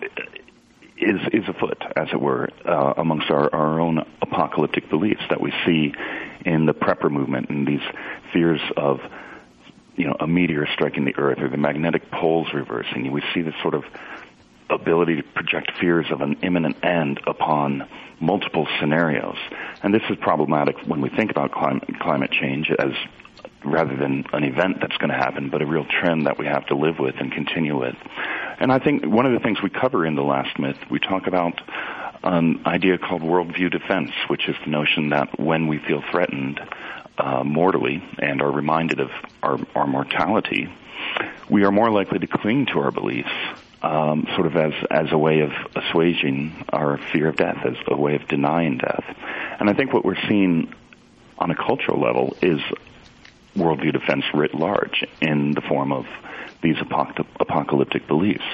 is is afoot, as it were, uh, amongst our, our own apocalyptic beliefs that we see in the prepper movement and these fears of, you know, a meteor striking the earth or the magnetic poles reversing. We see this sort of ability to project fears of an imminent end upon multiple scenarios. And this is problematic when we think about climate, climate change as rather than an event that's going to happen, but a real trend that we have to live with and continue with. And I think one of the things we cover in The Last Myth, we talk about an idea called worldview defense, which is the notion that when we feel threatened uh, mortally and are reminded of our, our mortality, we are more likely to cling to our beliefs um, sort of as, as a way of assuaging our fear of death, as a way of denying death. And I think what we're seeing on a cultural level is worldview defense writ large in the form of these apoc- apocalyptic beliefs.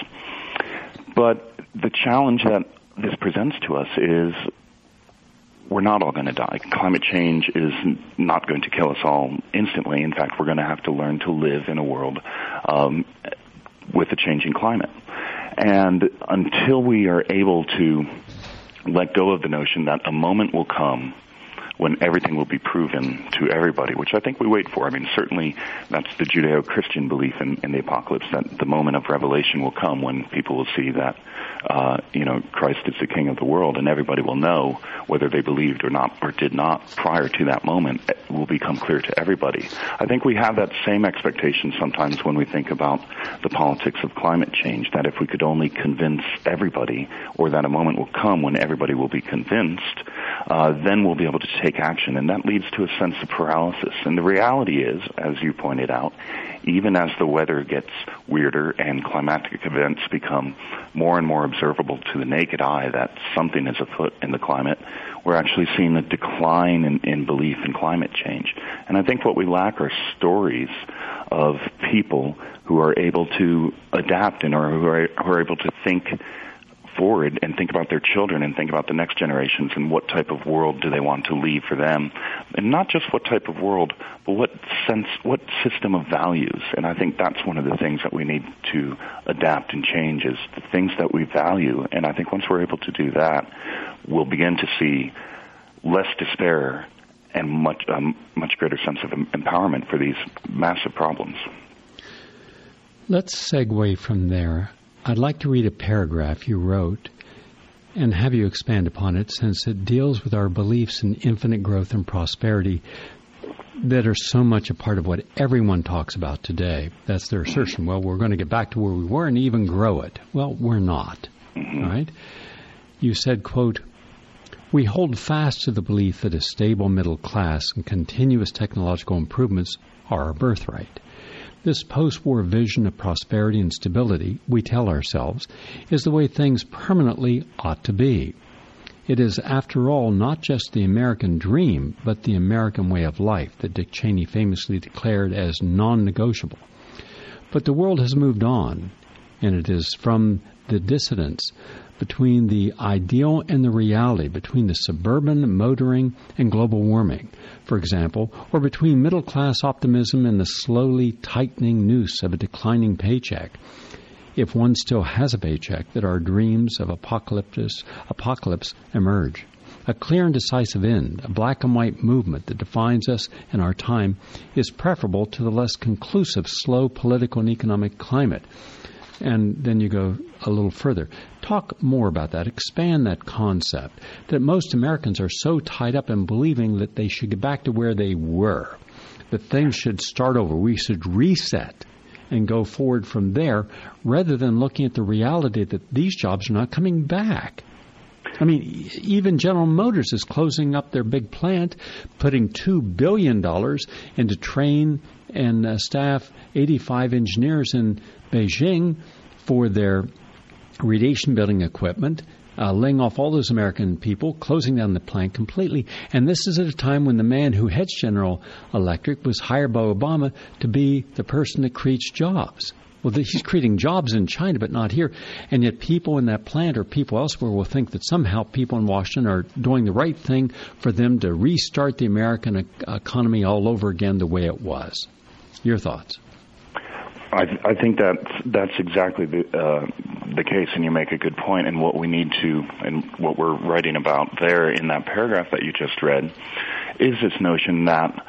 But the challenge that this presents to us is we're not all going to die. Climate change is not going to kill us all instantly. In fact, we're going to have to learn to live in a world um, with a changing climate. And until we are able to let go of the notion that a moment will come when everything will be proven to everybody, which I think we wait for. I mean, certainly that's the Judeo-Christian belief in, in the apocalypse, that the moment of revelation will come when people will see that, uh, you know, Christ is the King of the world, and everybody will know whether they believed or not or did not prior to that moment. It will become clear to everybody. I think we have that same expectation sometimes when we think about the politics of climate change, that if we could only convince everybody, or that a moment will come when everybody will be convinced, uh, then we'll be able to take action. And that leads to a sense of paralysis. And the reality is, as you pointed out, even as the weather gets weirder and climatic events become more and more observable to the naked eye that something is afoot in the climate, we're actually seeing a decline in, in belief in climate change. And I think what we lack are stories of people who are able to adapt and or who are, who are able to think forward and think about their children and think about the next generations and what type of world do they want to leave for them. And not just what type of world, but what sense, what system of values. And I think that's one of the things that we need to adapt and change, is the things that we value. And I think once we're able to do that, we'll begin to see less despair and much, um, much greater sense of empowerment for these massive problems. Let's segue from there. I'd like to read a paragraph you wrote and have you expand upon it, since it deals with our beliefs in infinite growth and prosperity that are so much a part of what everyone talks about today. That's their assertion. Well, we're going to get back to where we were and even grow it. Well, we're not. Mm-hmm. Right? You said, quote, "We hold fast to the belief that a stable middle class and continuous technological improvements are our birthright. This post-war vision of prosperity and stability, we tell ourselves, is the way things permanently ought to be. It is, after all, not just the American dream, but the American way of life that Dick Cheney famously declared as non-negotiable. But the world has moved on, and it is from the dissonance between the ideal and the reality, between the suburban motoring and global warming, for example, or between middle-class optimism and the slowly tightening noose of a declining paycheck, if one still has a paycheck, that our dreams of apocalypse, apocalypse emerge. A clear and decisive end, a black and white movement that defines us and our time, is preferable to the less conclusive, slow political and economic climate." And then you go a little further. Talk more about that. Expand that concept that most Americans are so tied up in believing that they should get back to where they were, that things should start over. We should reset and go forward from there, rather than looking at the reality that these jobs are not coming back. I mean, even General Motors is closing up their big plant, putting two billion dollars into train and uh, staff eighty-five engineers in Beijing for their radiation building equipment, uh, laying off all those American people, closing down the plant completely. And this is at a time when the man who heads General Electric was hired by Obama to be the person that creates jobs. Well, he's creating jobs in China, but not here. And yet people in that plant or people elsewhere will think that somehow people in Washington are doing the right thing for them to restart the American e- economy all over again the way it was. Your thoughts? I, I think that that's exactly the, uh, the case, and you make a good point. And what we need to, and what we're writing about there in that paragraph that you just read, is this notion that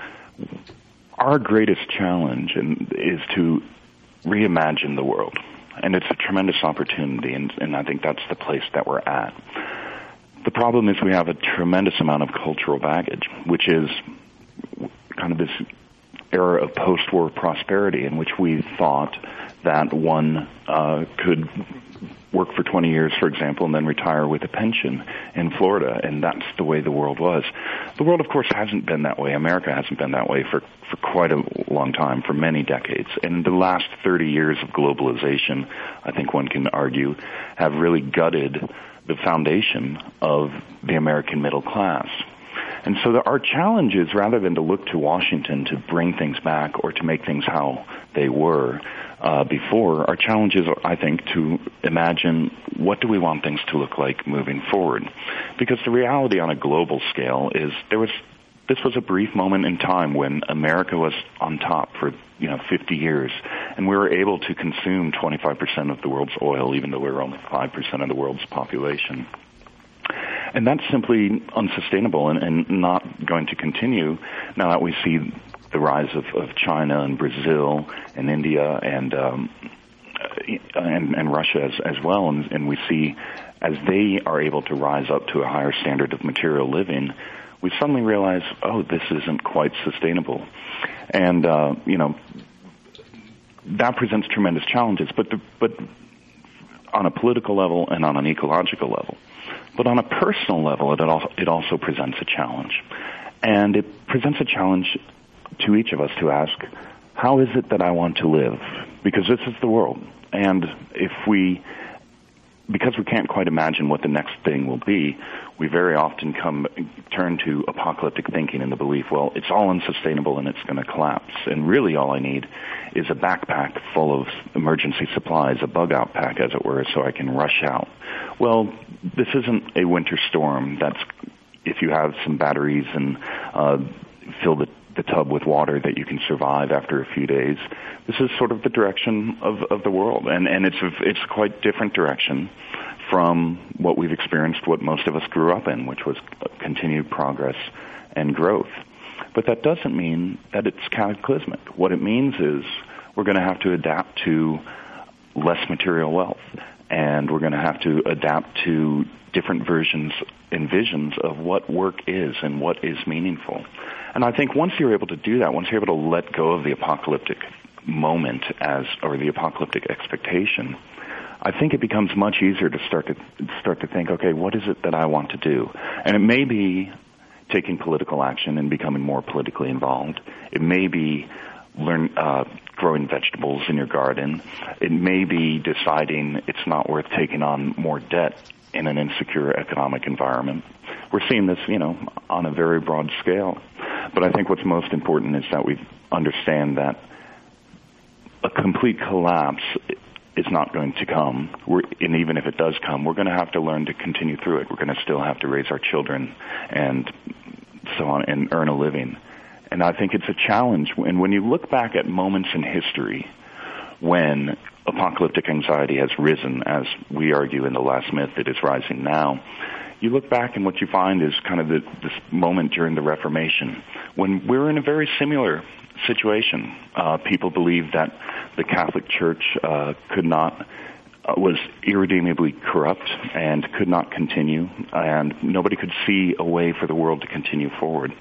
our greatest challenge is to reimagine the world. And it's a tremendous opportunity, and, and I think that's the place that we're at. The problem is we have a tremendous amount of cultural baggage, which is kind of this era of post-war prosperity in which we thought that one uh, could work for twenty years, for example, and then retire with a pension in Florida, and that's the way the world was. The world, of course, hasn't been that way. America hasn't been that way for, for quite a long time, for many decades. And the last thirty years of globalization, I think one can argue, have really gutted the foundation of the American middle class. And so the, our challenge is, rather than to look to Washington to bring things back or to make things how they were uh, before, our challenge is, I think, to imagine what do we want things to look like moving forward. Because the reality on a global scale is there was this was a brief moment in time when America was on top for, you know, fifty years, and we were able to consume twenty-five percent of the world's oil, even though we were only five percent of the world's population. And that's simply unsustainable and, and not going to continue now that we see the rise of, of China and Brazil and India and um, and, and Russia as, as well. And, and we see as they are able to rise up to a higher standard of material living, we suddenly realize, oh, this isn't quite sustainable. And, uh, you know, that presents tremendous challenges, but the, but on a political level and on an ecological level. But on a personal level, it also, it also presents a challenge. And it presents a challenge to each of us to ask, how is it that I want to live? Because this is the world. And if we, because we can't quite imagine what the next thing will be, we very often come turn to apocalyptic thinking in the belief, well, it's all unsustainable and it's going to collapse. And really all I need is a backpack full of emergency supplies, a bug-out pack, as it were, so I can rush out. Well, this isn't a winter storm. That's if you have some batteries and uh, fill the, the tub with water that you can survive after a few days. This is sort of the direction of, of the world, and, and it's a, it's a quite different direction from what we've experienced, what most of us grew up in, which was continued progress and growth. But that doesn't mean that it's cataclysmic. What it means is we're going to have to adapt to less material wealth, and we're going to have to adapt to different versions and visions of what work is and what is meaningful. And I think once you're able to do that, once you're able to let go of the apocalyptic moment as, or the apocalyptic expectation, I think it becomes much easier to start to start to think, okay, what is it that I want to do? And it may be taking political action and becoming more politically involved. It may be learn uh, growing vegetables in your garden. It may be deciding it's not worth taking on more debt in an insecure economic environment. We're seeing this, you know, on a very broad scale. But I think what's most important is that we understand that a complete collapse is not going to come. We're, and even if it does come, we're going to have to learn to continue through it. We're going to still have to raise our children and so on and earn a living. And I think it's a challenge. And when you look back at moments in history when apocalyptic anxiety has risen, as we argue in The Last Myth it is rising now, you look back and what you find is kind of the, this moment during the Reformation when we're in a very similar situation. Uh, people believed that the Catholic Church uh, could not, uh, was irredeemably corrupt and could not continue, and nobody could see a way for the world to continue forward.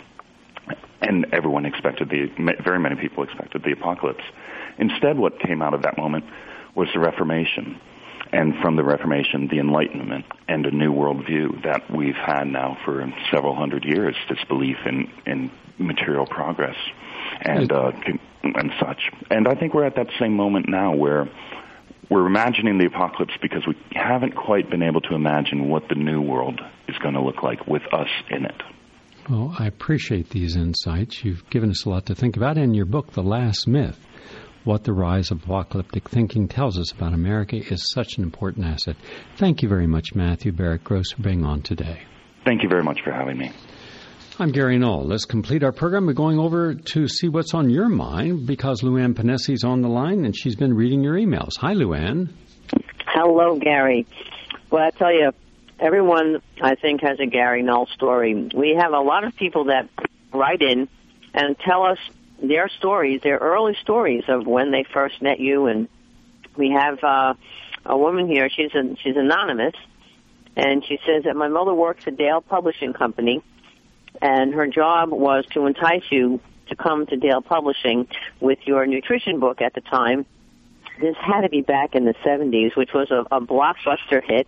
And everyone expected the, very many people expected the apocalypse. Instead, what came out of that moment was the Reformation. And from the Reformation, the Enlightenment and a new worldview that we've had now for several hundred years, this belief in, in material progress and uh, and such. And I think we're at that same moment now where we're imagining the apocalypse because we haven't quite been able to imagine what the new world is going to look like with us in it. Well, I appreciate these insights. You've given us a lot to think about. In your book, The Last Myth, What the Rise of Apocalyptic Thinking Tells Us About America is such an important asset. Thank you very much, Matthew Barrett Gross, for being on today. Thank you very much for having me. I'm Gary Null. Let's complete our program. We're going over to see what's on your mind because Luann Panessi's on the line, and she's been reading your emails. Hi, Luann. Hello, Gary. Well, I tell you, everyone, I think, has a Gary Null story. We have a lot of people that write in and tell us their stories, their early stories of when they first met you. And we have uh, a woman here, she's a, she's anonymous, and she says that my mother works at Dale Publishing Company, and her job was to entice you to come to Dale Publishing with your nutrition book at the time. This had to be back in the seventies, which was a, a blockbuster hit.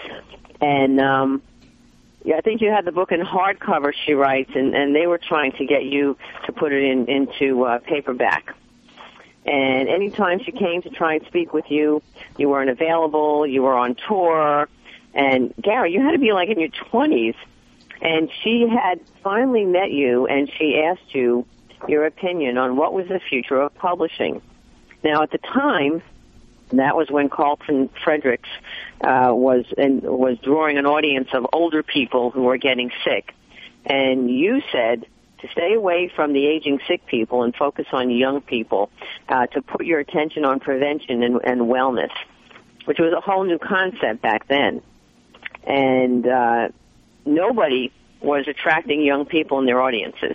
And um, yeah, I think you had the book in hardcover, she writes, and, and they were trying to get you to put it in into uh, paperback. And anytime she came to try and speak with you, you weren't available, you were on tour. And, Gary, you had to be like in your twenties. And she had finally met you, and she asked you your opinion on what was the future of publishing. Now, at the time, that was when Carlton Fredericks uh, was and was drawing an audience of older people who were getting sick. And you said to stay away from the aging sick people and focus on young people, uh, to put your attention on prevention and, and wellness, which was a whole new concept back then. And uh, nobody was attracting young people in their audiences.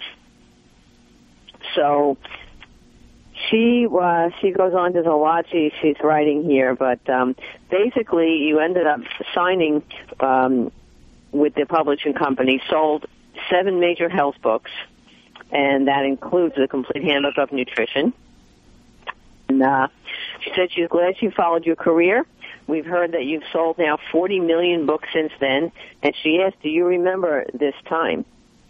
So she was, she goes on, there's a lot she, she's writing here, but um, basically you ended up signing um, with the publishing company, sold seven major health books, and that includes the Complete Handbook of Nutrition. And uh, she said she's glad she followed your career. We've heard that you've sold now forty million books since then. And she asked, do you remember this time?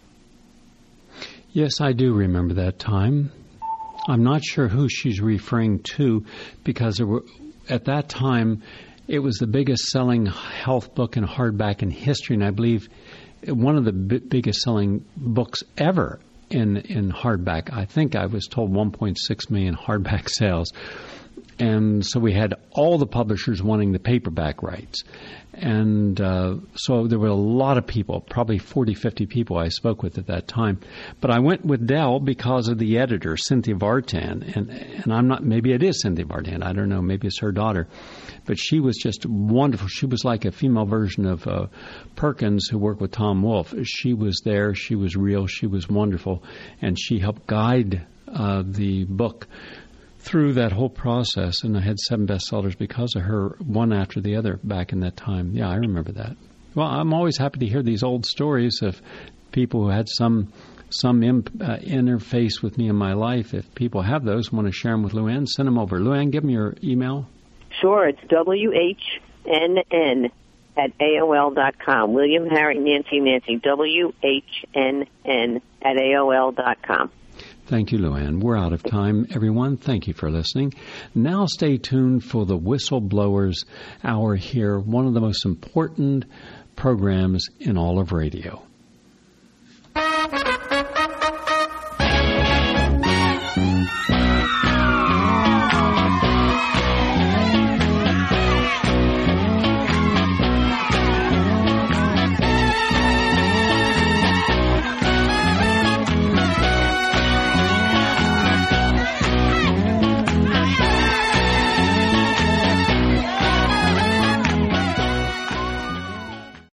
Yes, I do remember that time. I'm not sure who she's referring to, because there were, at that time, it was the biggest selling health book in hardback in history, and I believe one of the b- biggest selling books ever in in hardback. I think I was told one point six million hardback sales. And so we had all the publishers wanting the paperback rights. And uh, so there were a lot of people, probably forty, fifty people I spoke with at that time. But I went with Dell because of the editor, Cynthia Vartan. And, and I'm not, maybe it is Cynthia Vartan. I don't know. Maybe it's her daughter. But she was just wonderful. She was like a female version of uh, Perkins, who worked with Tom Wolfe. She was there. She was real. She was wonderful. And she helped guide uh, the book through that whole process, and I had seven bestsellers because of her, one after the other back in that time. Yeah, I remember that. Well, I'm always happy to hear these old stories of people who had some some imp, uh, interface with me in my life. If people have those, want to share them with Luann, send them over. Luann, give me your email. Sure, it's W H N N at A O L dot com. William, Harry, Nancy, Nancy, W H N N at A O L dot com. Thank you, Luann. We're out of time, everyone. Thank you for listening. Now stay tuned for the Whistleblowers Hour here, one of the most important programs in all of radio.